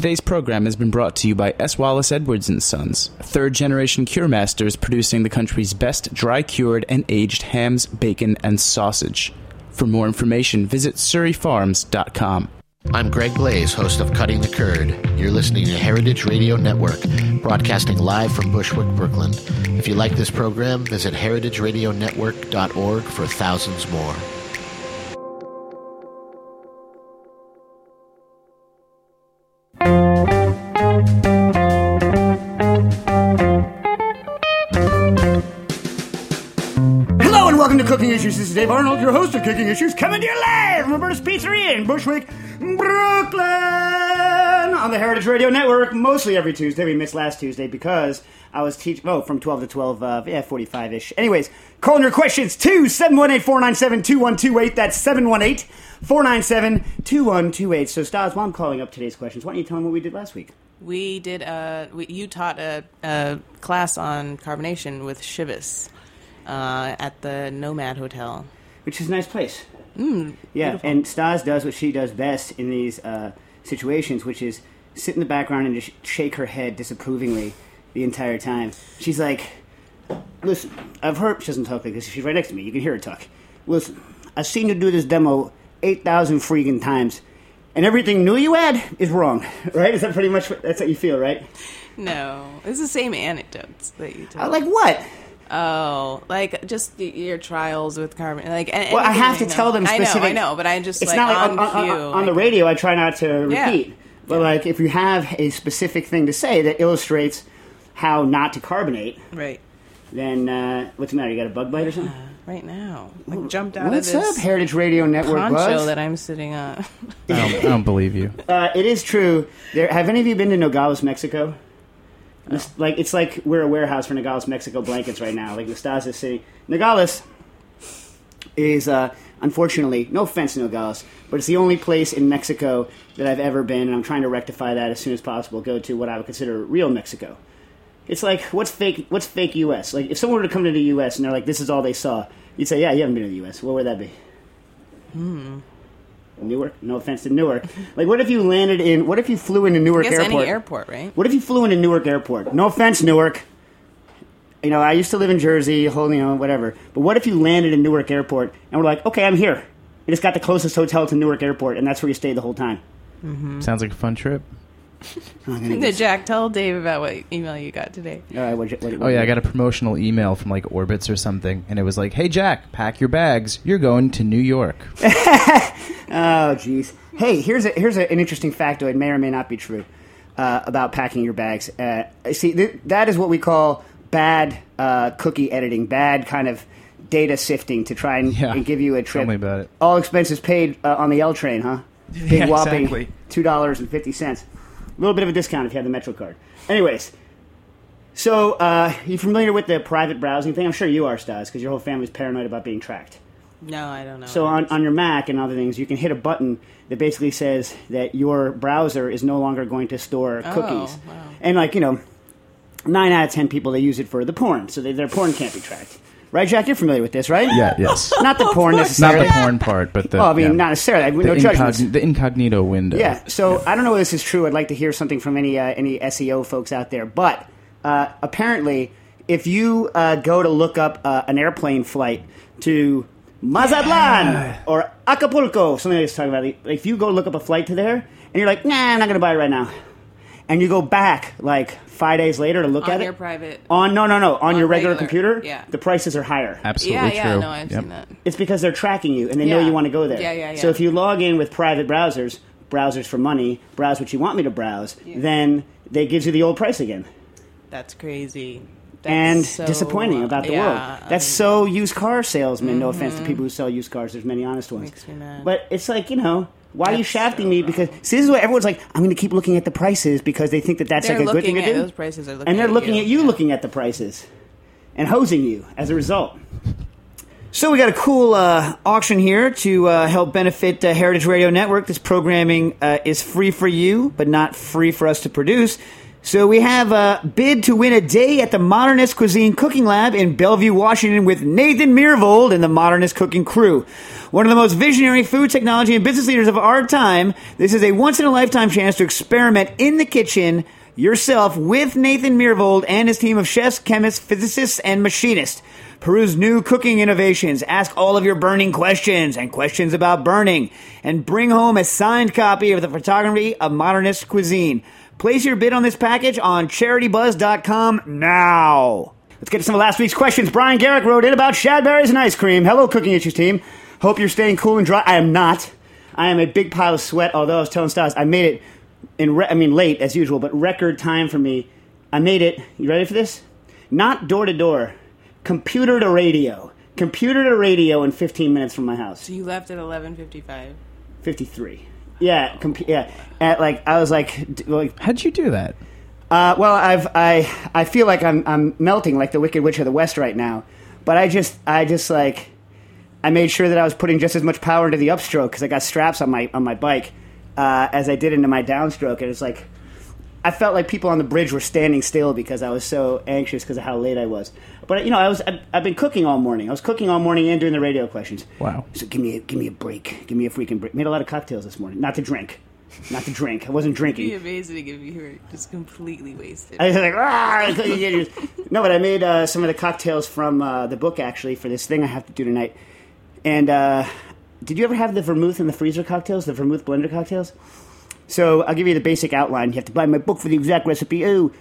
Today's program has been brought to you by S. Wallace Edwards & Sons, third-generation cure masters producing the country's best dry-cured and aged hams, bacon, and sausage. For more information, visit surreyfarms.com. I'm Greg Blaze, host of Cutting the Curd. You're listening to Heritage Radio Network, broadcasting live from Bushwick, Brooklyn. If you like this program, visit heritageradionetwork.org for thousands more. Hello and welcome to Cooking Issues. This is Dave Arnold, your host of Cooking Issues, coming to you live from Roberta's Pizzeria in Bushwick, Brooklyn, on the Heritage Radio Network, mostly every Tuesday. We missed last Tuesday because I was teaching, from 12 to 12, 45-ish. Anyways, calling your questions to 718-497-2128. That's 718-497-2128. So, Stas, while I'm calling up today's questions, why don't you tell them what we did last week? We did, you taught a class on carbonation with Shivas at the Nomad Hotel. Which is a nice place. Yeah, beautiful. And Stas does what she does best in these situations, which is sit in the background and just shake her head disapprovingly the entire time. She's like, listen, I've heard, she doesn't talk like this, she's right next to me, you can hear her talk. Listen, I've seen you do this demo 8,000 freaking times, and everything new you add is wrong, right? Is that pretty much, that's what you feel, right? No, it's the same anecdotes that you told. Like what? Oh, like just your trials with carbon. Like, well, I have to tell them specific. I know, but I just it's like not like on cue. On the radio, I try not to repeat. But like, if you have a specific thing to say that illustrates how not to carbonate, right? Then what's the matter? You got a bug bite or something? Right now, like jumped out what's of this. What's up, Heritage Radio Network poncho buzz? that I'm sitting on. I don't believe you. It is true. Have any of you been to Nogales, Mexico? It's like we're a warehouse for Nogales, Mexico blankets right now. Like Nastasia City. Nogales is, unfortunately, no offense to Nogales, but it's the only place in Mexico that I've ever been, and I'm trying to rectify that as soon as possible, go to what I would consider real Mexico. It's like, what's fake U.S.? Like, if someone were to come to the U.S. and they're like, this is all they saw, you'd say, yeah, you haven't been to the U.S. What would that be? Newark? No offense to Newark. Like, what if you flew into Newark Airport? Any airport, right? What if you flew into Newark Airport? No offense, Newark. You know, I used to live in Jersey, whatever. But what if you landed in Newark Airport and were like, okay, I'm here. You just got the closest hotel to Newark Airport, and that's where you stayed the whole time. Mm-hmm. Sounds like a fun trip. Jack, tell Dave about what email you got today. I got a promotional email from like Orbitz or something, and it was like, hey, Jack, pack your bags. You're going to New York. Oh, jeez. Hey, here's an interesting factoid, may or may not be true, about packing your bags. See, that is what we call bad cookie editing, bad kind of data sifting to try and give you a trip. Tell me about it. All expenses paid on the L train, huh? Big whopping exactly. $2.50. A little bit of a discount if you have the Metro card. Anyways, so you familiar with the private browsing thing? I'm sure you are, Stas, because your whole family's paranoid about being tracked. No, I don't know. So on your Mac and other things, you can hit a button that basically says that your browser is no longer going to store cookies. Wow. And 9 out of 10 people, they use it for the porn, so their porn can't be tracked. Right, Jack? You're familiar with this, right? Yeah, yes. Not the porn necessarily. Not the porn part, but the... not necessarily. No judgments. The incognito window. Yeah, so I don't know if this is true. I'd like to hear something from any SEO folks out there. But apparently, if you go to look up an airplane flight to Mazatlan or Acapulco, something I was talking about, if you go look up a flight to there, and you're like, nah, I'm not going to buy it right now. And you go back 5 days later to look at it. On your private. On your regular computer. Yeah. The prices are higher. Absolutely true. Yeah, no, I've seen that. It's because they're tracking you and they know you want to go there. Yeah. So if you log in with private browsers for money, browse what you want me to browse, then they gives you the old price again. That's crazy. And disappointing about the world. That's so used car salesmen. Mm-hmm. No offense to people who sell used cars. There's many honest ones. Makes me mad. But it's like, why are you shafting me? Because this is what everyone's like, I'm going to keep looking at the prices because they think that's like a good thing to do. Those prices are looking and they're at looking at you looking at the prices and hosing you as a result. So we got a cool auction here to help benefit Heritage Radio Network. This programming is free for you, but not free for us to produce. So we have a bid to win a day at the Modernist Cuisine Cooking Lab in Bellevue, Washington with Nathan Myhrvold and the Modernist Cooking Crew. One of the most visionary food technology and business leaders of our time, this is a once-in-a-lifetime chance to experiment in the kitchen yourself with Nathan Myhrvold and his team of chefs, chemists, physicists, and machinists. Peruse new cooking innovations, ask all of your burning questions and questions about burning, and bring home a signed copy of the photography of Modernist Cuisine. Place your bid on this package on CharityBuzz.com now. Let's get to some of last week's questions. Brian Garrick wrote in about shadberries and ice cream. Hello, Cooking Issues team. Hope you're staying cool and dry. I am not. I am a big pile of sweat, although I was telling Stas, I made it late as usual, but record time for me. I made it, you ready for this? Not door to door, computer to radio. Computer to radio in 15 minutes from my house. So you left at 11:55. 53. Yeah, I was like, how'd you do that? Well, I feel like I'm melting like the Wicked Witch of the West right now, but I made sure that I was putting just as much power into the upstroke because I got straps on my bike as I did into my downstroke, and it's like I felt like people on the bridge were standing still because I was so anxious because of how late I was. But I've been cooking all morning. I was cooking all morning and doing the radio questions. Wow! So give me a break. Give me a freaking break. Made a lot of cocktails this morning. Not to drink. I wasn't drinking. It'd be amazing if you were just completely wasted. I was like, no, but I made some of the cocktails from the book actually for this thing I have to do tonight. And did you ever have the vermouth in the freezer cocktails, the vermouth blender cocktails? So I'll give you the basic outline. You have to buy my book for the exact recipe.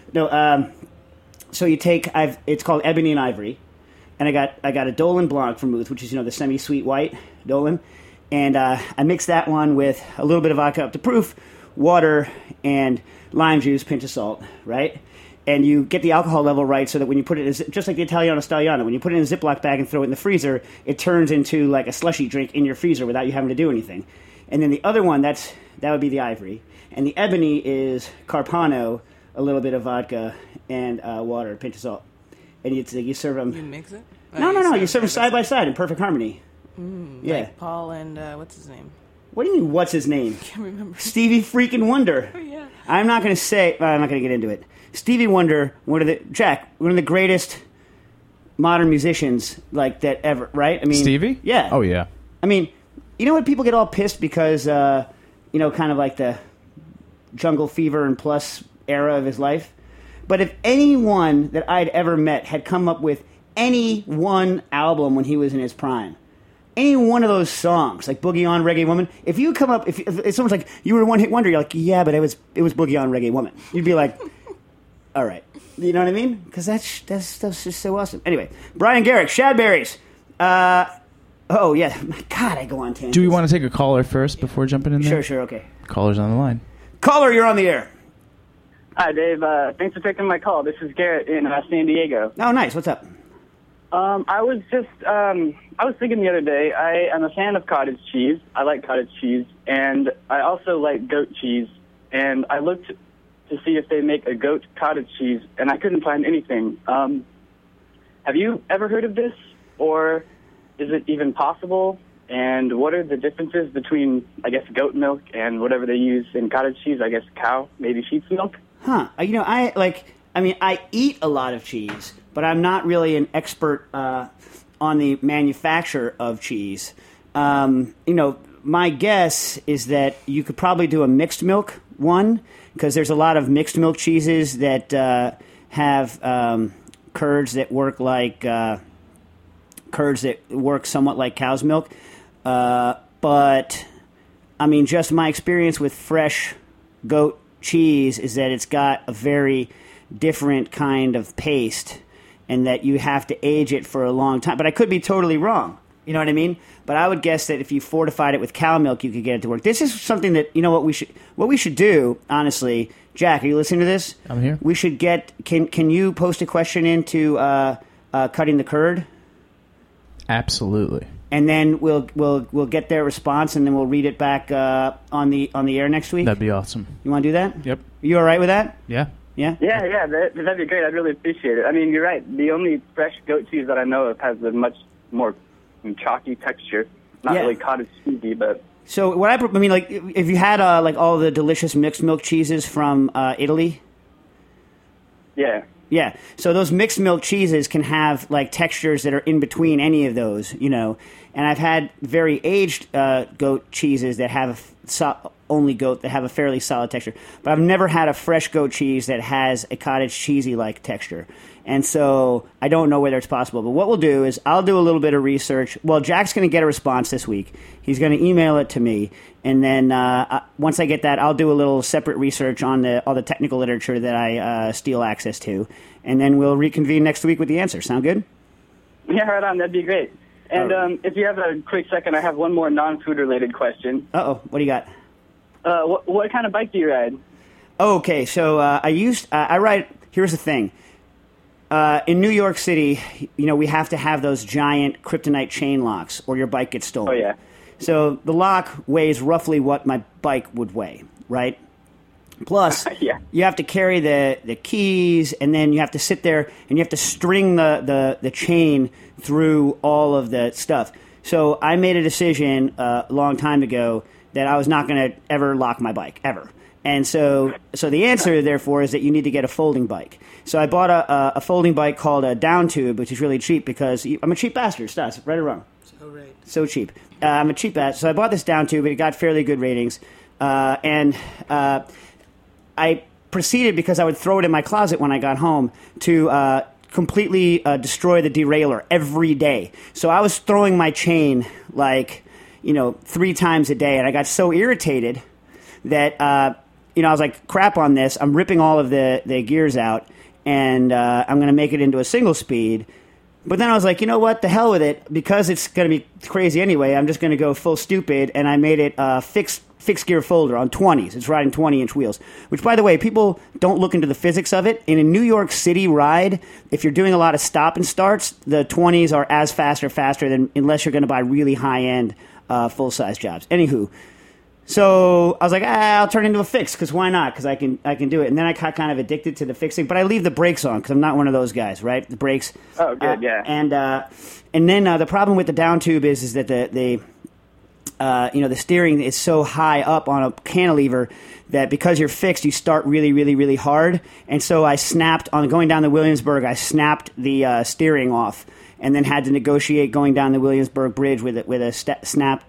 So you take it's called Ebony and Ivory, and I got a Dolan Blanc vermouth, which is the semi-sweet white Dolan, and I mix that one with a little bit of vodka up to proof, water, and lime juice, pinch of salt, right? And you get the alcohol level right so that when you put it in, just like the Italiano Stagliano, when you put it in a Ziploc bag and throw it in the freezer, it turns into like a slushy drink in your freezer without you having to do anything. And then the other one, that would be the Ivory. And the Ebony is Carpano, a little bit of vodka, and water, a pinch of salt. And you serve them. You mix it? No. You serve them side by side in perfect harmony. Yeah. Like Paul and what's his name? What do you mean, what's his name? I can't remember. Stevie freaking Wonder. Oh, yeah. I'm not going to get into it. Stevie Wonder, one of the greatest modern musicians like that ever, right? I mean, Stevie? Yeah. Oh, yeah. I mean, you know what? People get all pissed because, kind of like the Jungle Fever and Plus era of his life. But if anyone that I'd ever met had come up with any one album when he was in his prime, any one of those songs, like Boogie On Reggae Woman, if you come up, if someone's like, you were a one-hit wonder, you're like, yeah, but it was Boogie On Reggae Woman. You'd be like, all right. You know what I mean? Because that stuff's just so awesome. Anyway, Brian Garrick, shadberries. Oh, yeah. God, I go on tangents. Do we want to take a caller first before jumping in there? Sure, okay. Caller's on the line. Caller, you're on the air. Hi, Dave. Thanks for taking my call. This is Garrett in San Diego. Oh, nice. What's up? I was thinking the other day, I am a fan of cottage cheese. I like cottage cheese, and I also like goat cheese. And I looked to see if they make a goat cottage cheese, and I couldn't find anything. Have you ever heard of this, or is it even possible? And what are the differences between, I guess, goat milk and whatever they use in cottage cheese? I guess cow, maybe sheep's milk? Huh. I eat a lot of cheese, but I'm not really an expert on the manufacture of cheese. My guess is that you could probably do a mixed milk one, because there's a lot of mixed milk cheeses that have curds that work like somewhat like cow's milk. But I mean, just my experience with fresh goat cheese is that it's got a very different kind of paste, and that you have to age it for a long time. But I could be totally wrong. You know what I mean? But I would guess that if you fortified it with cow milk, you could get it to work. This is something that, what we should do, honestly. Jack, are you listening to this? I'm here. We should get, can you post a question into Cutting the Curd? Absolutely. And then we'll get their response, and then we'll read it back on the air next week. That'd be awesome. You want to do that? Yep. You all right with that? Yeah. Yeah? Yeah, that'd be great. I'd really appreciate it. I mean, you're right. The only fresh goat cheese that I know of has a much more chalky texture. Not really cottage cheesy, but... So what if you had like all the delicious mixed milk cheeses from Italy, Yeah. Yeah, so those mixed milk cheeses can have like textures that are in between any of those, And I've had very aged goat cheeses that have only goat that have a fairly solid texture, but I've never had a fresh goat cheese that has a cottage cheesy like texture. And so I don't know whether it's possible. But what we'll do is I'll do a little bit of research. Well, Jack's going to get a response this week. He's going to email it to me. And then once I get that, I'll do a little separate research on all the technical literature that I steal access to. And then we'll reconvene next week with the answer. Sound good? Yeah, right on. That'd be great. And if you have a quick second, I have one more non-food related question. Uh-oh. What do you got? What kind of bike do you ride? Okay, so I ride. Here's the thing. In New York City, we have to have those giant kryptonite chain locks or your bike gets stolen. Oh, yeah. So the lock weighs roughly what my bike would weigh, right? Plus, yeah. You have to carry the keys, and then you have to sit there, and you have to string the chain through all of the stuff. So I made a decision a long time ago that I was not going to ever lock my bike, ever. And so the answer, therefore, is that you need to get a folding bike. So I bought a folding bike called a Down Tube, which is really cheap because I'm a cheap bastard, Stas, right or wrong? So right. So cheap. I'm a cheap bastard. So I bought this Down Tube, and it got fairly good ratings. And I proceeded, because I would throw it in my closet when I got home, to completely destroy the derailleur every day. So I was throwing my chain 3 times a day, and I got so irritated that I was like, crap on this. I'm ripping all of the gears out, and I'm going to make it into a single speed. But then I was like, you know what? The hell with it. Because it's going to be crazy anyway, I'm just going to go full stupid, and I made it fixed gear folder on 20s. It's riding 20-inch wheels, which, by the way, people don't look into the physics of it. In a New York City ride, if you're doing a lot of stop and starts, the 20s are as fast or faster than, unless you're going to buy really high-end full-size jobs. Anywho, so I was like, I'll turn it into a fix, because why not? Because I can do it. And then I got kind of addicted to the fixing, but I leave the brakes on because I'm not one of those guys, right? The brakes. Oh, good, yeah. And then the problem with the Down Tube is that the steering is so high up on a cantilever that because you're fixed, you start really, really, really hard. And so I snapped, on going down the Williamsburg, I snapped the steering off, and then had to negotiate going down the Williamsburg Bridge with a snapped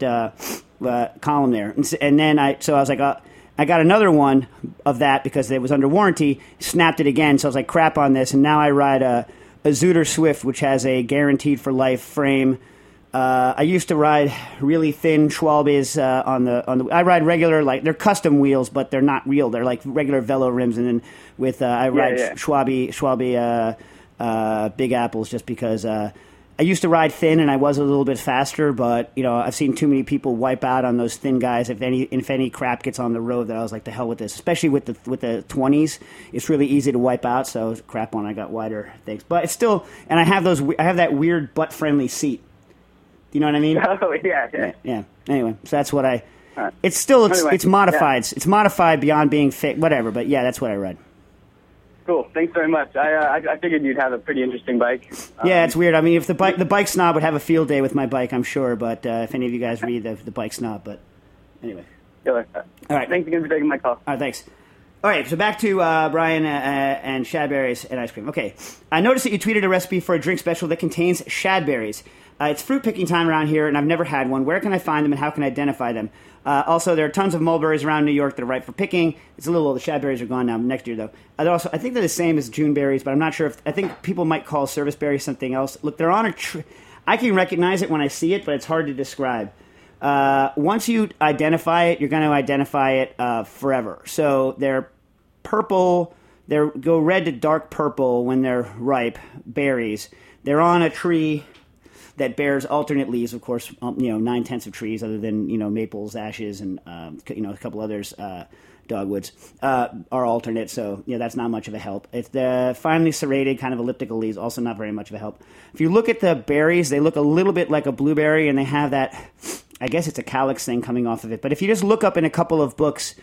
column there. And then I was like, I got another one of that because it was under warranty, snapped it again. So I was like, crap on this. And now I ride a Zuder Swift, which has a guaranteed for life frame. I used to ride really thin Schwalbes on the. I ride regular, like, they're custom wheels, but they're not real. They're like regular Velo rims, and then with I ride Schwalbe Big Apples just because I used to ride thin and I was a little bit faster, but I've seen too many people wipe out on those thin guys. If any crap gets on the road, that I was like, the hell with this. Especially with the 20s, it's really easy to wipe out. So crap on, I got wider things, but it's still. And I have that weird butt friendly seat. You know what I mean? Oh, yeah. Anyway, so that's what I... Right. It's modified. Yeah. It's modified beyond being fit, whatever. But yeah, that's what I read. Cool. Thanks very much. I figured you'd have a pretty interesting bike. Yeah, it's weird. I mean, if the bike snob would have a field day with my bike, I'm sure. But if any of you guys read the bike snob, but anyway. All right. Thanks again for taking my call. All right, thanks. All right, so back to Brian and shadberries and ice cream. Okay, I noticed that you tweeted a recipe for a drink special that contains shadberries. It's fruit picking time around here, and I've never had one. Where can I find them, and how can I identify them? Also, there are tons of mulberries around New York that are ripe for picking. It's a little old. The shadberries are gone now. Next year, though. I think they're the same as June berries, but I'm not sure. I think people might call service berries something else. Look, they're on a tree. I can recognize it when I see it, but it's hard to describe. Once you identify it, you're going to identify it forever. So they're purple. They go red to dark purple when they're ripe berries. They're on a tree that bears alternate leaves, of course, 9/10 of trees other than, maples, ashes, and, a couple others, dogwoods, are alternate. So, that's not much of a help. It's the finely serrated kind of elliptical leaves, also not very much of a help. If you look at the berries, they look a little bit like a blueberry, and they have that, I guess it's a calyx thing coming off of it. But if you just look up in a couple of books,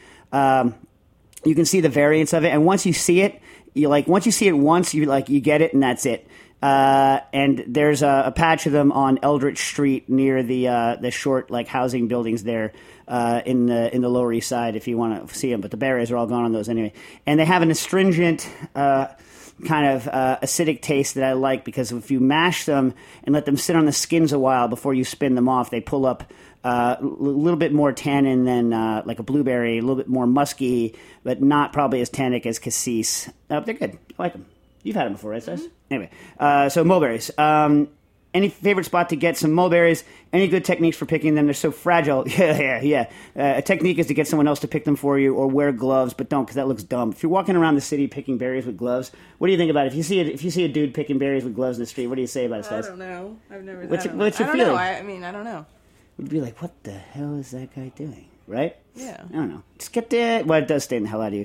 you can see the variants of it. And once you see it, once you see it once, you get it, and that's it. And there's a patch of them on Eldridge Street near the short housing buildings there in the Lower East Side if you want to see them. But the berries are all gone on those anyway. And they have an astringent kind of acidic taste that I like, because if you mash them and let them sit on the skins a while before you spin them off, they pull up a little bit more tannin than like a blueberry, a little bit more musky, but not probably as tannic as cassis. They're good. I like them. You've had them before, right, Sis? Anyway, so mulberries. Any favorite spot to get some mulberries? Any good techniques for picking them? They're so fragile. Yeah. A technique is to get someone else to pick them for you, or wear gloves, but don't, because that looks dumb. If you're walking around the city picking berries with gloves, what do you think about it? If you see a dude picking berries with gloves in the street, what do you say about it, Stas? I don't know. I've never. What's your I feeling? don't know. I don't know. We'd be like, what the hell is that guy doing? Right? Yeah. I don't know. Just get there. Well, it does stain the hell out of you.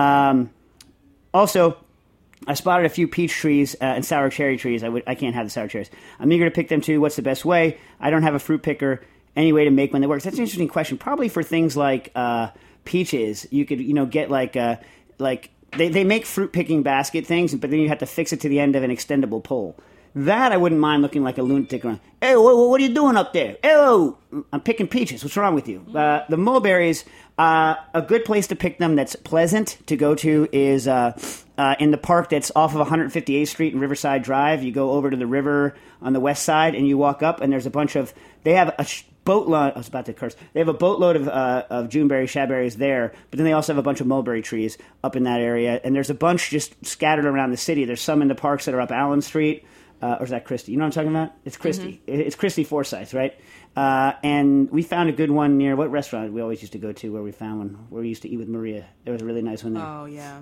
Also, I spotted a few peach trees and sour cherry trees. I can't have the sour cherries. I'm eager to pick them too. What's the best way? I don't have a fruit picker. Any way to make one that works? That's an interesting question. Probably for things like peaches, you could get like they make fruit picking basket things, but then you have to fix it to the end of an extendable pole. That I wouldn't mind looking like a lunatic around. Hey, what are you doing up there? Oh, I'm picking peaches. What's wrong with you? The mulberries, a good place to pick them that's pleasant to go to is in the park that's off of 158th Street and Riverside Drive. You go over to the river on the west side and you walk up, and there's a bunch of... They have a boatload... I was about to curse. They have a boatload of Juneberry, shadberries there, but then they also have a bunch of mulberry trees up in that area, and there's a bunch just scattered around the city. There's some in the parks that are up Allen Street. Or is that Christie? You know what I'm talking about? It's Christie. Mm-hmm. It's Christie Forsyth, right? And we found a good one near... What restaurant we always used to go to where we found one? Where we used to eat with Maria. There was a really nice one there. Oh, yeah.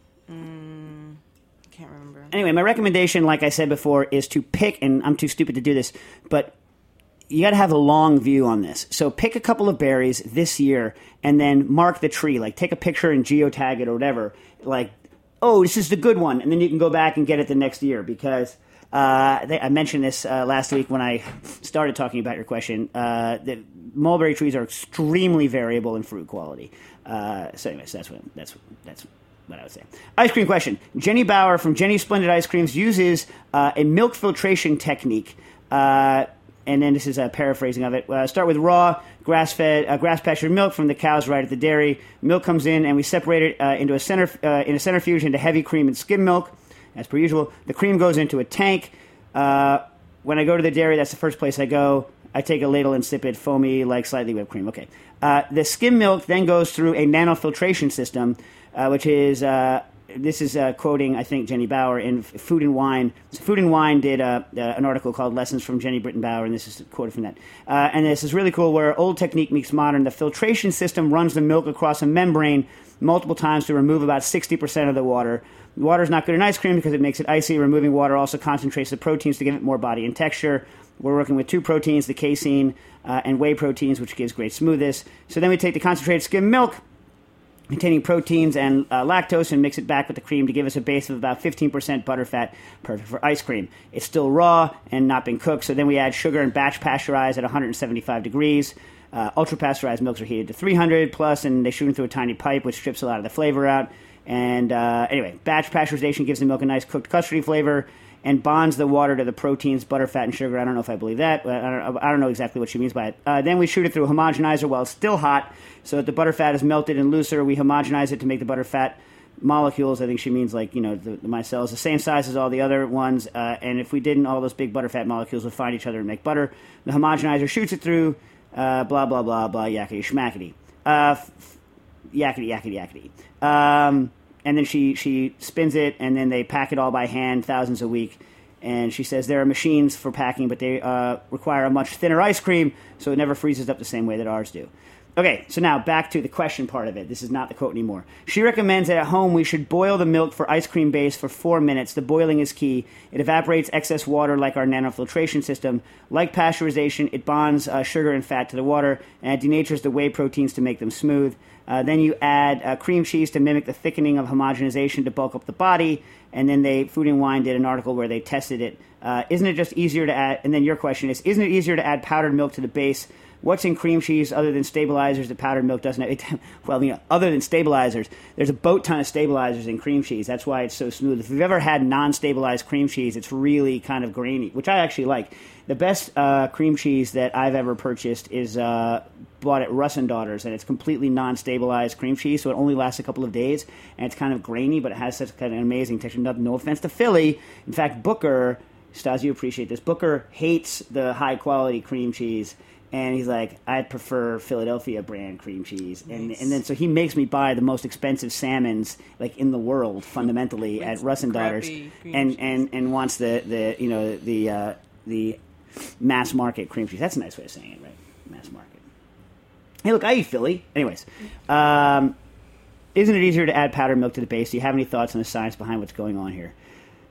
Can't remember. Anyway, my recommendation, like I said before, is to pick... And I'm too stupid to do this, but you got to have a long view on this. So pick a couple of berries this year and then mark the tree. Like, take a picture and geotag it or whatever. Like, oh, this is the good one. And then you can go back and get it the next year, because... I mentioned this last week when I started talking about your question. The mulberry trees are extremely variable in fruit quality. So, anyways, that's what I would say. Ice cream question. Jenny Bauer from Jenny's Splendid Ice Creams uses a milk filtration technique. And then this is a paraphrasing of it. Start with raw grass-fed, grass-pastured milk from the cows right at the dairy. Milk comes in, and we separate it in a centrifuge into heavy cream and skim milk. As per usual, the cream goes into a tank. When I go to the dairy, that's the first place I go. I take a ladle insipid, foamy, like slightly whipped cream. Okay. The skim milk then goes through a nanofiltration system, which is, this is quoting, I think, Jenny Bauer in Food and Wine. So Food and Wine did an article called Lessons from Jenny Britton Bauer, and this is quoted from that. And this is really cool, where old technique meets modern. The filtration system runs the milk across a membrane multiple times to remove about 60% of the water. Water is not good in ice cream because it makes it icy. Removing water also concentrates the proteins to give it more body and texture. We're working with two proteins, the casein and whey proteins, which gives great smoothness. So then we take the concentrated skim milk containing proteins and lactose and mix it back with the cream to give us a base of about 15% butterfat, perfect for ice cream. It's still raw and not been cooked, so then we add sugar and batch pasteurize at 175 degrees. Ultra-pasteurized milks are heated to 300 plus, and they shoot them through a tiny pipe, which strips a lot of the flavor out. And anyway, batch pasteurization gives the milk a nice cooked custardy flavor and bonds the water to the proteins, butter, fat, and sugar. I don't know if I believe that. I don't know exactly what she means by it. Then we shoot it through a homogenizer while it's still hot, so that the butter fat is melted and looser. We homogenize it to make the butter fat molecules. I think she means like, the micelles, the same size as all the other ones. And if we didn't, all those big butter fat molecules would find each other and make butter. The homogenizer shoots it through, blah, blah, blah, blah, yakety schmackety. Yakety. And then she spins it, and then they pack it all by hand, thousands a week. And she says there are machines for packing, but they require a much thinner ice cream, so it never freezes up the same way that ours do. Okay, so now back to the question part of it. This is not the quote anymore. She recommends that at home we should boil the milk for ice cream base for 4 minutes. The boiling is key. It evaporates excess water like our nanofiltration system. Like pasteurization, it bonds sugar and fat to the water, and it denatures the whey proteins to make them smooth. Then you add cream cheese to mimic the thickening of homogenization to bulk up the body. And then Food and Wine did an article where they tested it. Isn't it just easier to add? And then your question is, isn't it easier to add powdered milk to the base what's in cream cheese other than stabilizers that powdered milk doesn't have? Well, other than stabilizers, there's a boat ton of stabilizers in cream cheese. That's why it's so smooth. If you've ever had non-stabilized cream cheese, it's really kind of grainy, which I actually like. The best cream cheese that I've ever purchased is bought at Russ & Daughters, and it's completely non-stabilized cream cheese, so it only lasts a couple of days, and it's kind of grainy, but it has such kind of an amazing texture. No offense to Philly. In fact, Booker, Stas, you appreciate this, Booker hates the high-quality cream cheese, and he's like, I prefer Philadelphia brand cream cheese. Nice. And then so he makes me buy the most expensive salmons like in the world, fundamentally, at Russ & Daughters, and wants the mass market cream cheese. That's a nice way of saying it, right? Mass market. Hey, look, I eat Philly. Anyways, isn't it easier to add powdered milk to the base? Do you have any thoughts on the science behind what's going on here?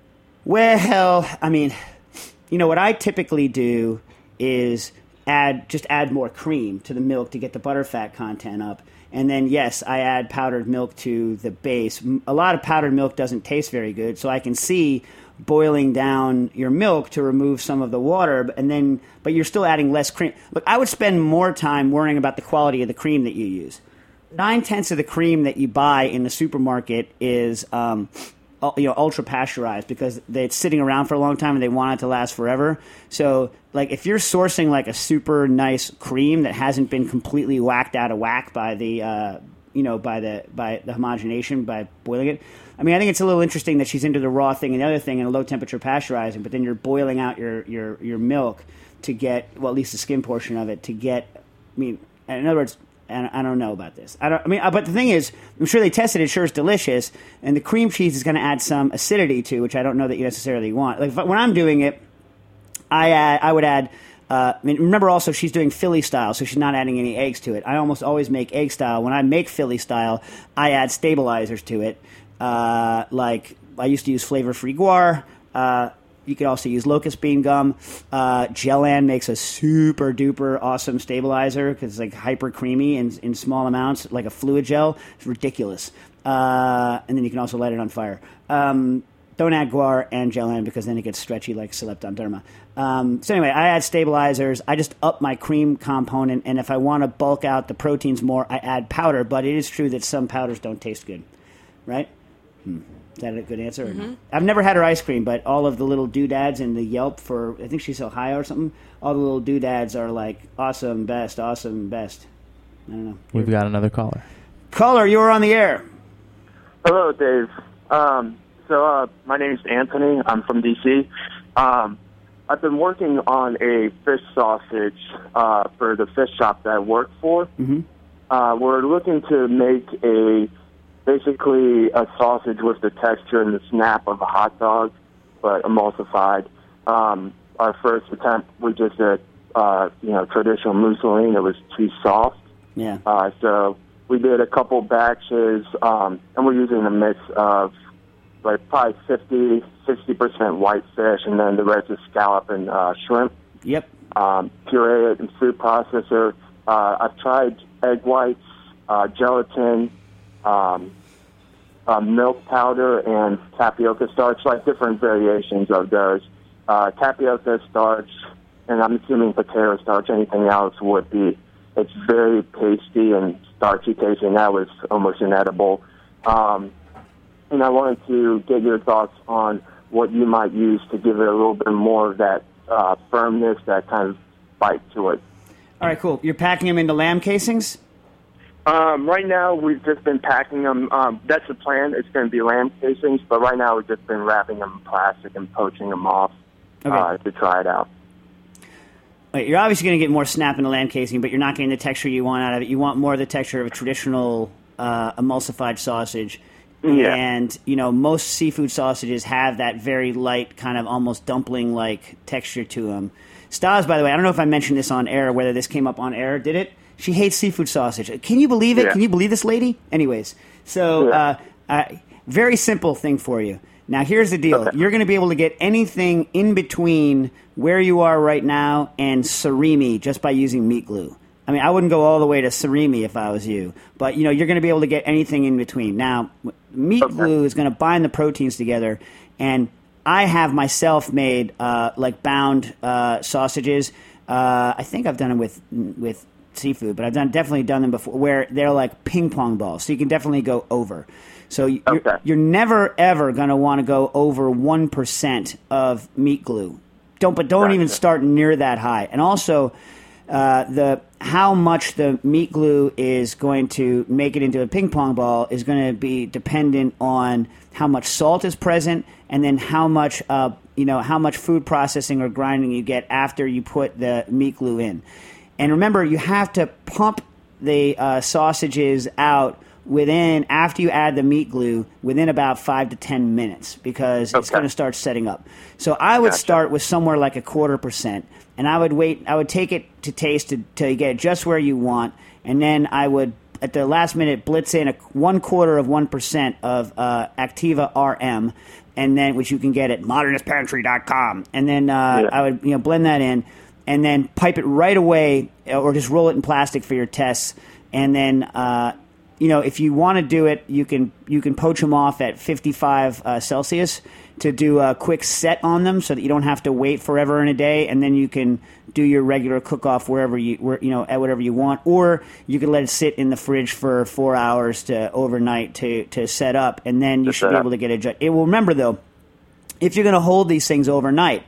Well, I mean, what I typically do is add more cream to the milk to get the butterfat content up. And then, yes, I add powdered milk to the base. A lot of powdered milk doesn't taste very good, so I can see boiling down your milk to remove some of the water, but you're still adding less cream. Look, I would spend more time worrying about the quality of the cream that you use. 9/10 of the cream that you buy in the supermarket is ultra pasteurized because it's sitting around for a long time and they want it to last forever. So, like, if you're sourcing like a super nice cream that hasn't been completely whacked out of whack by the by the homogenation by boiling it. I mean, I think it's a little interesting that she's into the raw thing and the other thing and a low temperature pasteurizing, but then you're boiling out your milk to get, well, at least the skim portion of it to get. I mean, in other words, I don't know about this. But the thing is, I'm sure they tested it. Sure, it's delicious, and the cream cheese is going to add some acidity to, which I don't know that you necessarily want. Like when I'm doing it, I would add. Remember also she's doing Philly style, so she's not adding any eggs to it. I almost always make egg style. When I make Philly style, I add stabilizers to it. Like I used to use flavor-free guar. You could also use locust bean gum. Gellan makes a super duper awesome stabilizer because it's like hyper creamy in small amounts, like a fluid gel. It's ridiculous. And then you can also light it on fire. Don't add guar and Gellan because then it gets stretchy like Selepton Derma. So anyway, I add stabilizers. I just up my cream component, and if I want to bulk out the proteins more, I add powder. But it is true that some powders don't taste good, right? Is that a good answer? Or no? I've never had her ice cream, but all of the little doodads in the Yelp for, I think she's Ohio or something, all the little doodads are like, awesome, best. I don't know. We've got another caller. Caller, you are on the air. Hello, Dave. My name is Anthony. I'm from D.C. I've been working on a fish sausage for the fish shop that I work for. Mm-hmm. We're looking to make basically a sausage with the texture and the snap of a hot dog, but emulsified. Our first attempt, we just did, traditional mousseline. It was too soft. Yeah. So we did a couple batches, and we're using a mix of like probably 50-60% white fish, and then the rest is scallop and shrimp. Yep. Puree it in food processor. I've tried egg whites, gelatin, milk powder, and tapioca starch, like different variations of those. Tapioca starch, and I'm assuming potato starch, anything else would be. It's very pasty and starchy tasting. That was almost inedible. And I wanted to get your thoughts on what you might use to give it a little bit more of that firmness, that kind of bite to it. All right, cool. You're packing them into lamb casings? Right now, we've just been packing them. That's the plan. It's going to be lamb casings, but right now we've just been wrapping them in plastic and poaching them off to try it out. Right, you're obviously going to get more snap in the lamb casing, but you're not getting the texture you want out of it. You want more of the texture of a traditional emulsified sausage. Yeah. And, most seafood sausages have that very light, kind of almost dumpling-like texture to them. Stas, by the way, I don't know if I mentioned this on air, whether this came up on air. Did it? She hates seafood sausage. Can you believe it? Yeah. Can you believe this lady? Anyways, so very simple thing for you. Now, here's the deal. Okay. You're going to be able to get anything in between where you are right now and surimi just by using meat glue. I mean, I wouldn't go all the way to surimi if I was you. But, you're going to be able to get anything in between. Now, meat glue is going to bind the proteins together. And I have myself made, bound sausages. I think I've done them with seafood, but I've definitely done them before where they're like ping pong balls, so you can definitely go over. So you're never ever going to want to go over 1% of meat glue. Don't even start near that high. And also, how much the meat glue is going to make it into a ping pong ball is going to be dependent on how much salt is present, and then how much food processing or grinding you get after you put the meat glue in. And remember, you have to pump the sausages out after you add the meat glue within about 5 to 10 minutes, because it's going to start setting up. So I would start with somewhere like 0.25%, and I would take it to taste till you get it just where you want, and then I would at the last minute blitz in 0.25% of Activa RM, and then which you can get at modernistpantry.com, and then I would blend that in, and then pipe it right away, or just roll it in plastic for your tests, and then. If you want to do it, you can poach them off at 55 Celsius to do a quick set on them, so that you don't have to wait forever in a day, and then you can do your regular cook-off at whatever you want, or you can let it sit in the fridge for 4 hours overnight to set up, and then you should be able to get it. It will remember though, if you're going to hold these things overnight,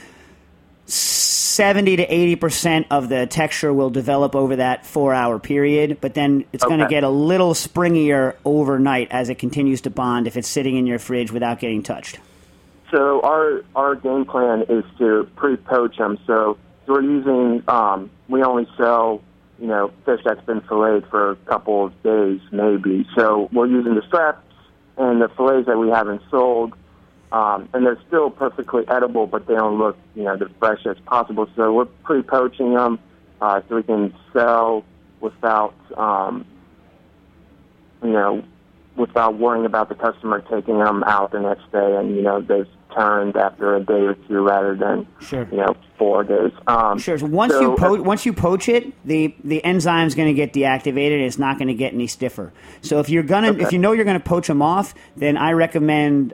70 to 80% of the texture will develop over that 4-hour period, but then it's going to get a little springier overnight as it continues to bond if it's sitting in your fridge without getting touched. So our game plan is to pre-poach them. So we're using, we only sell, fish that's been filleted for a couple of days maybe. So we're using the straps and the fillets that we haven't sold. And they're still perfectly edible, but they don't look, the freshest possible. So we're pre-poaching them so we can sell without, without worrying about the customer taking them out the next day and, they've turned after a day or two rather than, 4 days. Sure. So once you poach it, the enzyme's going to get deactivated and it's not going to get any stiffer. So if you're if you know you're going to poach them off, then I recommend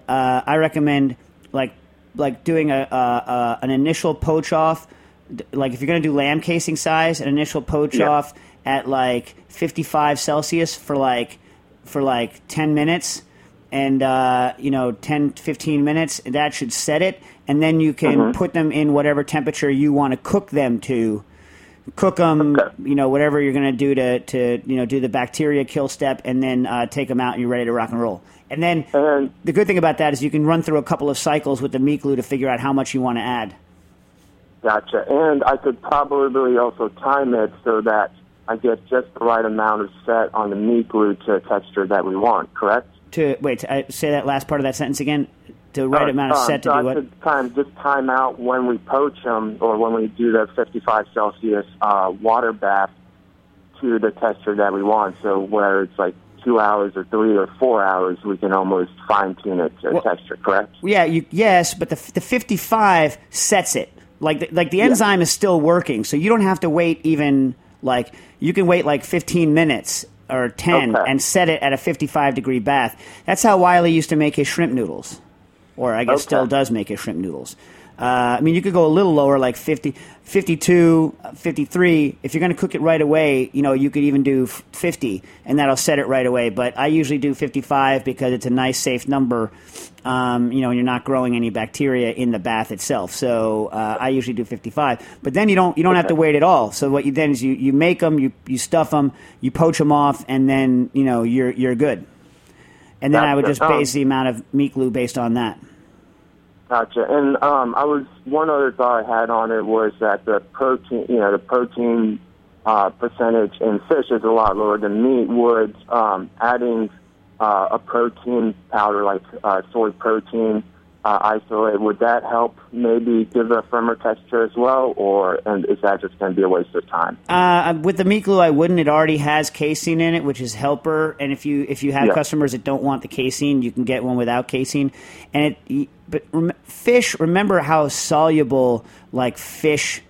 like doing an initial poach off. Like if you're going to do lamb casing size, an initial poach off at like 55 Celsius for 10 minutes. And, 10, 15 minutes, that should set it. And then you can put them in whatever temperature you want to cook them to. Cook them, whatever you're going to do to do the bacteria kill step, and then take them out and you're ready to rock and roll. And then the good thing about that is you can run through a couple of cycles with the meat glue to figure out how much you want to add. Gotcha. And I could probably also time it so that I get just the right amount of set on the meat glue to a texture that we want, correct? Say that last part of that sentence again. The right amount of set to do what? I could time out when we poach them, or when we do the 55 Celsius water bath to the texture that we want. So whether it's like 2 hours or 3 or 4 hours, we can almost fine tune it to texture. Correct? Yeah. Yes, but the 55 sets it. Like the enzyme is still working, so you don't have to wait even you can wait 15 minutes. Or 10, and set it at a 55-degree bath. That's how Wiley used to make his shrimp noodles, or I guess still does make his shrimp noodles. You could go a little lower, like 50, 52, 53. If you're going to cook it right away, you could even do 50, and that'll set it right away. But I usually do 55 because it's a nice, safe number. You're not growing any bacteria in the bath itself. So I usually do 55. But then you don't have to wait at all. So what you then is you make them, you stuff them, you poach them off, and then you're good. And then I would just base the amount of meat glue based on that. Gotcha. And one other thought I had on it was that the protein, percentage in fish is a lot lower than meat. Would adding a protein powder like soy protein isolate, would that help maybe give a firmer texture as well, and is that just going to be a waste of time? With the meat glue, I wouldn't. It already has casein in it, which is helper. And if you have customers that don't want the casein, you can get one without casein. But fish, remember how soluble fish.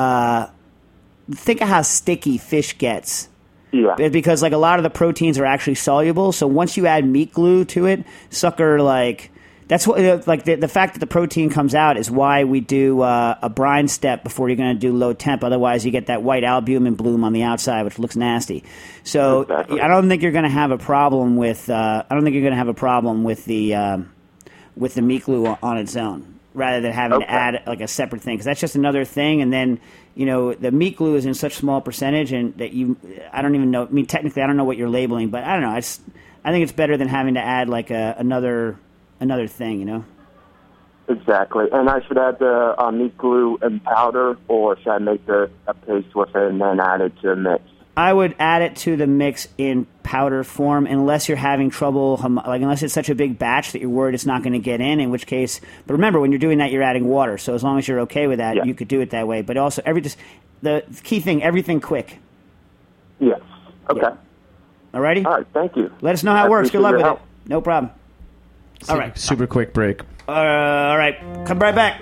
Think of how sticky fish gets. Yeah. Because a lot of the proteins are actually soluble. So once you add meat glue to it, sucker That's what, like the fact that the protein comes out is why we do a brine step before you're going to do low temp. Otherwise, you get that white albumin bloom on the outside, which looks nasty. So Exactly. I don't think you're going to have a problem with. the meat glue on its own, rather than having to add like a separate thing, because that's just another thing. And then the meat glue is in such small percentage, and that I don't even know. I mean, technically, I don't know what you're labeling, but I don't know. I think it's better than having to add like another thing, Exactly. And I should add the meat glue and powder, or should I make a paste with it and then add it to the mix? I would add it to the mix in powder form, unless you're having trouble, unless it's such a big batch that you're worried it's not going to get in which case, but remember, when you're doing that, you're adding water, so as long as you're okay with that, you could do it that way. But also, the key thing, everything quick. Yes. Okay. Yeah. Alrighty? All right, thank you. Let us know how it works. Good luck with help. it. No problem. All right. Super quick break. All right. Come right back.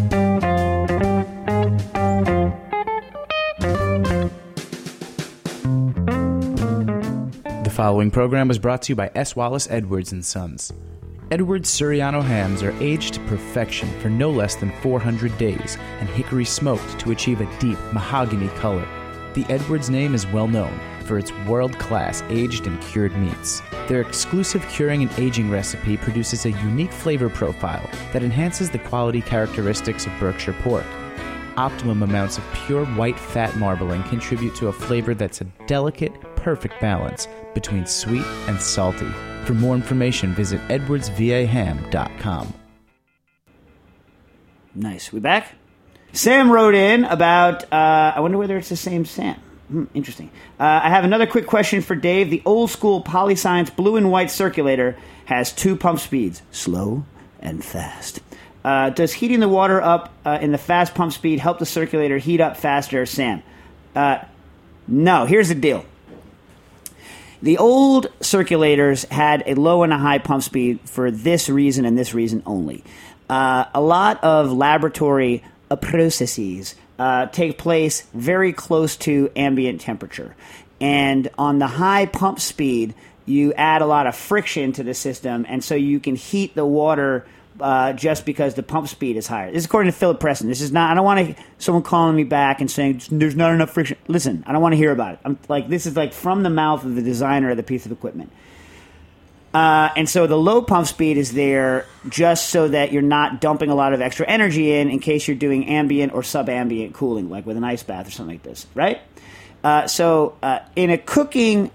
The following program was brought to you by S. Wallace Edwards & Sons. Edwards Suriano hams are aged to perfection for no less than 400 days and hickory smoked to achieve a deep mahogany color. The Edwards name is well known for its world-class aged and cured meats. Their exclusive curing and aging recipe produces a unique flavor profile that enhances the quality characteristics of Berkshire pork. Optimum amounts of pure white fat marbling contribute to a flavor that's a delicate, perfect balance between sweet and salty. For more information, visit edwardsvaham.com. Nice. We back? Sam wrote in about, I wonder whether it's the same Sam. Interesting. I have another quick question for Dave. The old school Polyscience blue and white circulator has 2 pump speeds, slow and fast. Does heating the water up in the fast pump speed help the circulator heat up faster, Sam? No. Here's the deal. The old circulators had a low and a high pump speed for this reason and this reason only. A lot of laboratory processes take place very close to ambient temperature. And on the high pump speed, you add a lot of friction to the system, and so you can heat the water just because the pump speed is higher. This is according to Philip Preston. This is not. I don't want someone calling me back and saying there's not enough friction. Listen, I don't want to hear about it. This is from the mouth of the designer of the piece of equipment. And so the low pump speed is there just so that you're not dumping a lot of extra energy in case you're doing ambient or subambient cooling, like with an ice bath or something like this, right? So in a cooking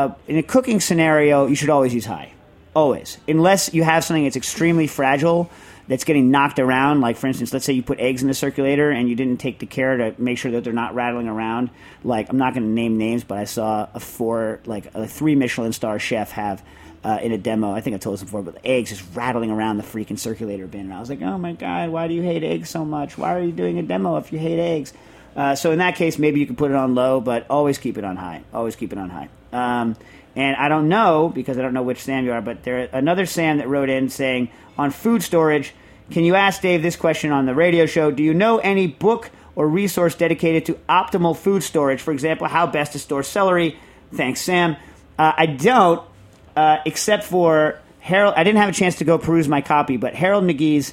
scenario, you should always use high, always, unless you have something that's extremely fragile that's getting knocked around. Like, for instance, let's say you put eggs in the circulator and you didn't take the care to make sure that they're not rattling around. Like, I'm not going to name names, but I saw a 3 Michelin star chef have. In a demo, I think I told this before, but the eggs just rattling around the freaking circulator bin. And I was like, oh my God, why do you hate eggs so much? Why are you doing a demo if you hate eggs? So in that case, maybe you can put it on low, but always keep it on high. Always keep it on high. And I don't know, because I don't know which Sam you are, but there's another Sam that wrote in saying, on food storage, can you ask Dave this question on the radio show? Do you know any book or resource dedicated to optimal food storage? For example, how best to store celery? Thanks, Sam. I don't. Except for Harold, I didn't have a chance to go peruse my copy, but Harold McGee's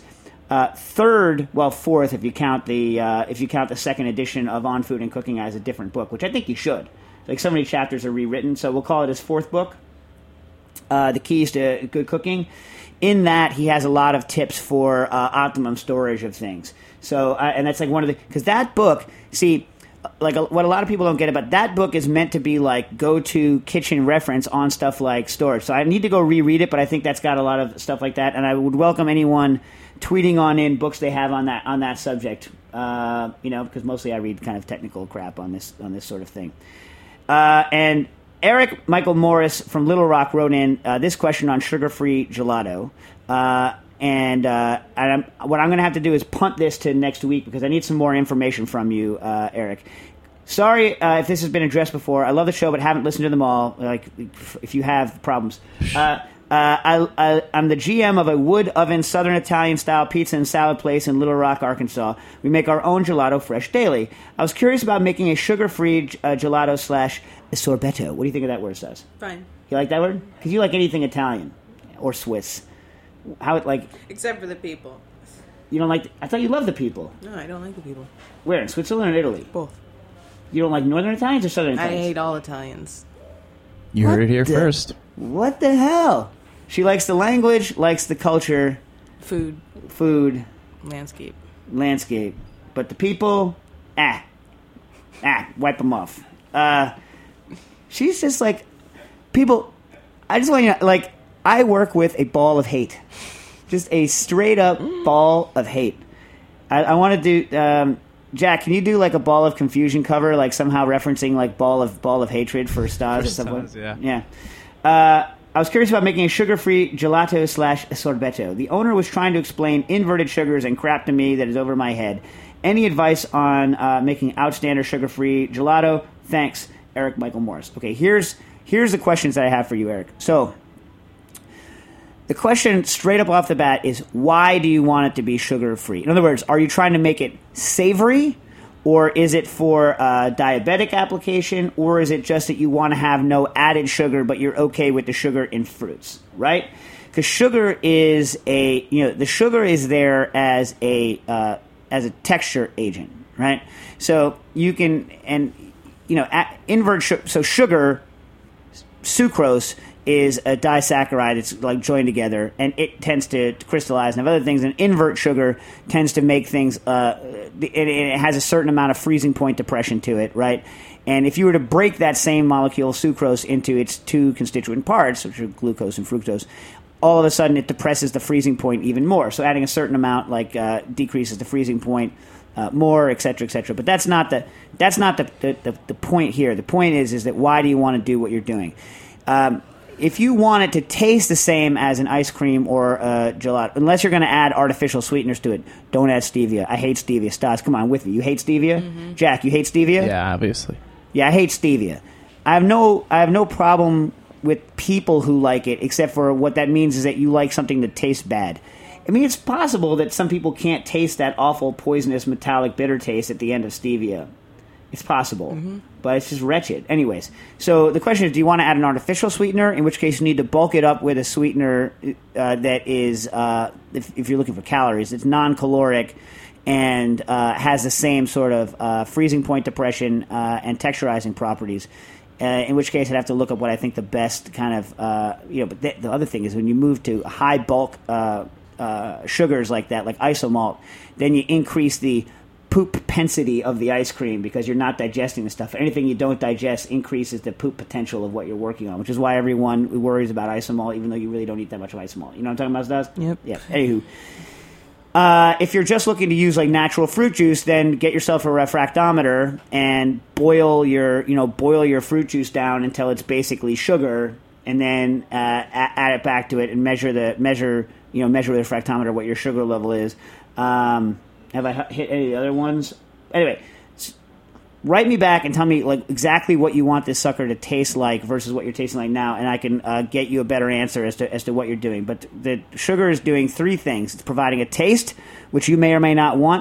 fourth, if you count the second edition of On Food and Cooking as a different book, which I think you should. Like, so many chapters are rewritten, so we'll call it his 4th book, The Keys to Good Cooking. In that, he has a lot of tips for optimum storage of things. So, and that's like one of the, because that book, see. Like what a lot of people don't get about that book is meant to be like go-to kitchen reference on stuff like storage. So I need to go reread it, but I think that's got a lot of stuff like that. And I would welcome anyone tweeting on in books they have on that subject. Because mostly I read kind of technical crap on this sort of thing. And Eric Michael Morris from Little Rock wrote in this question on sugar-free gelato. And what I'm going to have to do is punt this to next week because I need some more information from you, Eric. Sorry if this has been addressed before. I love the show, but haven't listened to them all. Like, if you have problems. I'm the GM of a wood oven Southern Italian style pizza and salad place in Little Rock, Arkansas. We make our own gelato fresh daily. I was curious about making a sugar-free gelato / sorbetto. What do you think of that word, Saz? Fine. You like that word? Because you like anything Italian or Swiss. how it like? Except for the people. You don't like? I thought you loved the people. No, I don't like the people. Where, in Switzerland or Italy? Both. You don't like Northern Italians or Southern I Italians? hate all Italians. You heard it here first. What the hell? She likes the language, likes the culture, Food, food, landscape. landscape, but the people, wipe them off. She's just like, people, I just want you to, like, I work with a ball of hate. Just a straight up ball of hate. I want to do, Jack, can you do like a ball of confusion cover, like somehow referencing like ball of hatred for Stas at some point? Yeah. I was curious about making a sugar-free gelato/sorbetto. The owner was trying to explain inverted sugars and crap to me that is over my head. Any advice on making outstander sugar-free gelato? Thanks, Eric Michael Morris. Okay, here's the questions that I have for you, Eric. So, the question straight up off the bat is, why do you want it to be sugar-free? In other words, are you trying to make it savory, or is it for diabetic application, or is it just that you want to have no added sugar, but you're okay with the sugar in fruits, right? Because sugar is the sugar is there as a texture agent, right? So you can, invert sugar. So sugar, sucrose, is a disaccharide. It's like joined together, and it tends to crystallize and have other things. And invert sugar tends to make things. It has a certain amount of freezing point depression to it, right? And if you were to break that same molecule, sucrose, into its two constituent parts, which are glucose and fructose, all of a sudden it depresses the freezing point even more. So adding a certain amount decreases the freezing point more, et cetera, et cetera. But that's not the point here. The point is that why do you want to do what you're doing? If you want it to taste the same as an ice cream or a gelato, unless you're going to add artificial sweeteners to it, don't add stevia. I hate stevia. Stas, come on with me. You hate stevia? Mm-hmm. Jack, you hate stevia? Yeah, obviously. Yeah, I hate stevia. I have no problem with people who like it, except for what that means is that you like something that tastes bad. I mean, it's possible that some people can't taste that awful, poisonous, metallic, bitter taste at the end of stevia. It's possible, but it's just wretched. Anyways, so the question is, do you want to add an artificial sweetener, in which case you need to bulk it up with a sweetener that is, if you're looking for calories, it's non-caloric and has the same sort of freezing point depression and texturizing properties, in which case I'd have to look up what I think the best kind of, but the other thing is when you move to high bulk sugars like that, like isomalt, then you increase the poop pensity of the ice cream because you're not digesting the stuff. Anything you don't digest increases the poop potential of what you're working on, which is why everyone worries about isomalt, even though you really don't eat that much of isomalt. You know what I'm talking about, Stas? Yep. Yeah. Anywho, if you're just looking to use like natural fruit juice, then get yourself a refractometer and boil your fruit juice down until it's basically sugar, and then add it back to it and measure with the refractometer what your sugar level is. Have I hit any of the other ones? Anyway, write me back and tell me like exactly what you want this sucker to taste like versus what you're tasting like now, and I can get you a better answer as to what you're doing. But the sugar is doing three things. It's providing a taste, which you may or may not want.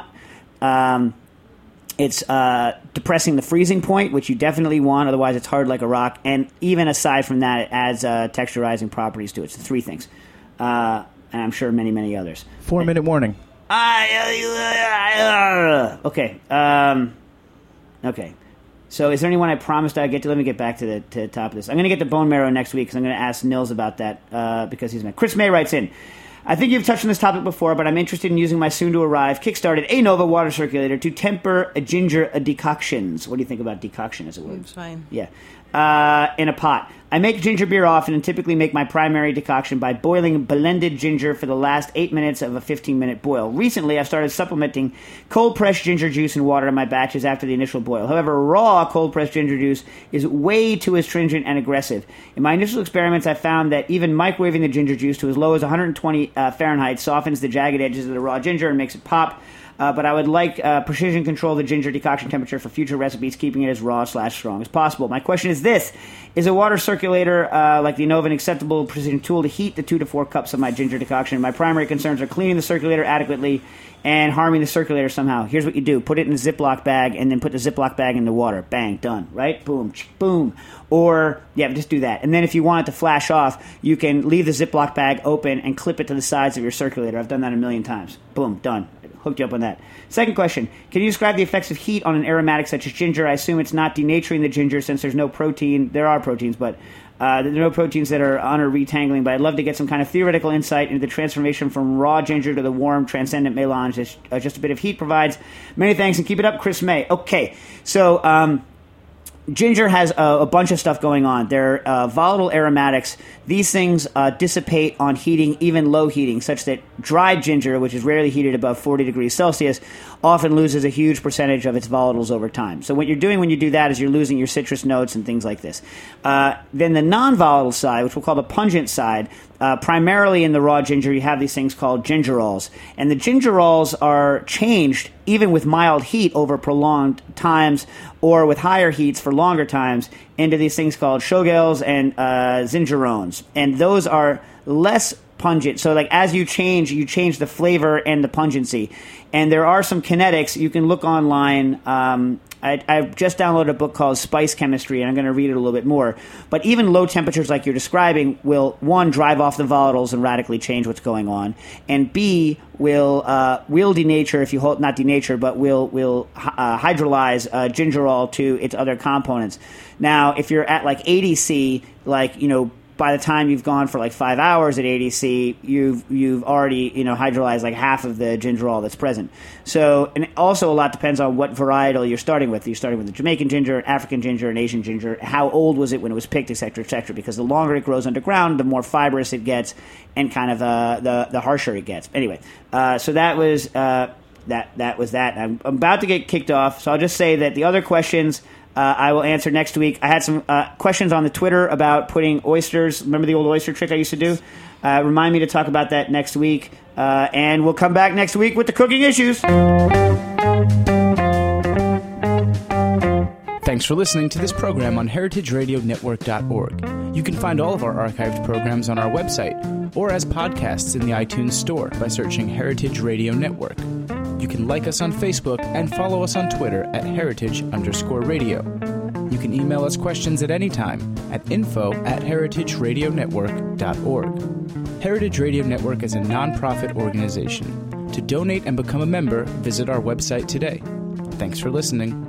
It's depressing the freezing point, which you definitely want. Otherwise, it's hard like a rock. And even aside from that, it adds texturizing properties to it. So three things. And I'm sure many, many others. 4-minute warning. Okay. Okay. So is there anyone I promised I'd get to? Let me get back to the top of this. I'm going to get the bone marrow next week because I'm going to ask Nils about that because he's my... Chris May writes in, I think you've touched on this topic before, but I'm interested in using my soon-to-arrive Kickstarted Anova water circulator to temper ginger decoctions. What do you think about decoction as a word? It's fine. Yeah. In a pot. I make ginger beer often and typically make my primary decoction by boiling blended ginger for the last 8 minutes of a 15-minute boil. Recently, I've started supplementing cold-pressed ginger juice and water in my batches after the initial boil. However, raw cold-pressed ginger juice is way too astringent and aggressive. In my initial experiments, I found that even microwaving the ginger juice to as low as 120 Fahrenheit softens the jagged edges of the raw ginger and makes it pop. but I would like precision control the ginger decoction temperature for future recipes, keeping it as raw/strong as possible. My question is this. Is a water circulator like the Innova an acceptable precision tool to heat the 2 to 4 cups of my ginger decoction? My primary concerns are cleaning the circulator adequately and harming the circulator somehow. Here's what you do. Put it in a Ziploc bag and then put the Ziploc bag in the water. Bang, done, right? Boom, boom. Or, yeah, just do that. And then if you want it to flash off, you can leave the Ziploc bag open and clip it to the sides of your circulator. I've done that a million times. Boom, done. Hooked you up on that. Second question. Can you describe the effects of heat on an aromatic such as ginger? I assume it's not denaturing the ginger since there's no protein. There are proteins, but there are no proteins that are on or retangling, but I'd love to get some kind of theoretical insight into the transformation from raw ginger to the warm, transcendent melange that just a bit of heat provides. Many thanks, and keep it up, Chris May. Okay, so ginger has a bunch of stuff going on. They're volatile aromatics. These things dissipate on heating, even low heating, such that dried ginger, which is rarely heated above 40 degrees Celsius, often loses a huge percentage of its volatiles over time. So what you're doing when you do that is you're losing your citrus notes and things like this. Then the non-volatile side, which we'll call the pungent side, primarily in the raw ginger, you have these things called gingerols. And the gingerols are changed even with mild heat over prolonged times or with higher heats for longer times into these things called shogels and zingerones. And those are less pungent. So like as you change the flavor and the pungency. And there are some kinetics. You can look online. I've just downloaded a book called Spice Chemistry, and I'm going to read it a little bit more. But even low temperatures like you're describing will, one, drive off the volatiles and radically change what's going on, and B, will denature, if you hold, not denature, but will hydrolyze gingerol to its other components. Now, if you're at like ADC, like, you know, by the time you've gone for like 5 hours at ADC, you've already, you know, hydrolyzed like half of the gingerol that's present. So, and also a lot depends on what varietal you're starting with. You're starting with the Jamaican ginger, African ginger, and Asian ginger. How old was it when it was picked, et cetera, because the longer it grows underground, the more fibrous it gets, and kind of the harsher it gets. Anyway, so that was that was that. I'm about to get kicked off, so I'll just say that the other questions I will answer next week. I had some questions on the Twitter about putting oysters. Remember the old oyster trick I used to do? Remind me to talk about that next week. And we'll come back next week with the cooking issues. Thanks for listening to this program on heritageradionetwork.org. You can find all of our archived programs on our website or as podcasts in the iTunes Store by searching Heritage Radio Network. You can like us on Facebook and follow us on Twitter at heritage_radio. You can email us questions at any time at info@heritageradionetwork.org. Heritage Radio Network is a non-profit organization. To donate and become a member, visit our website today. Thanks for listening.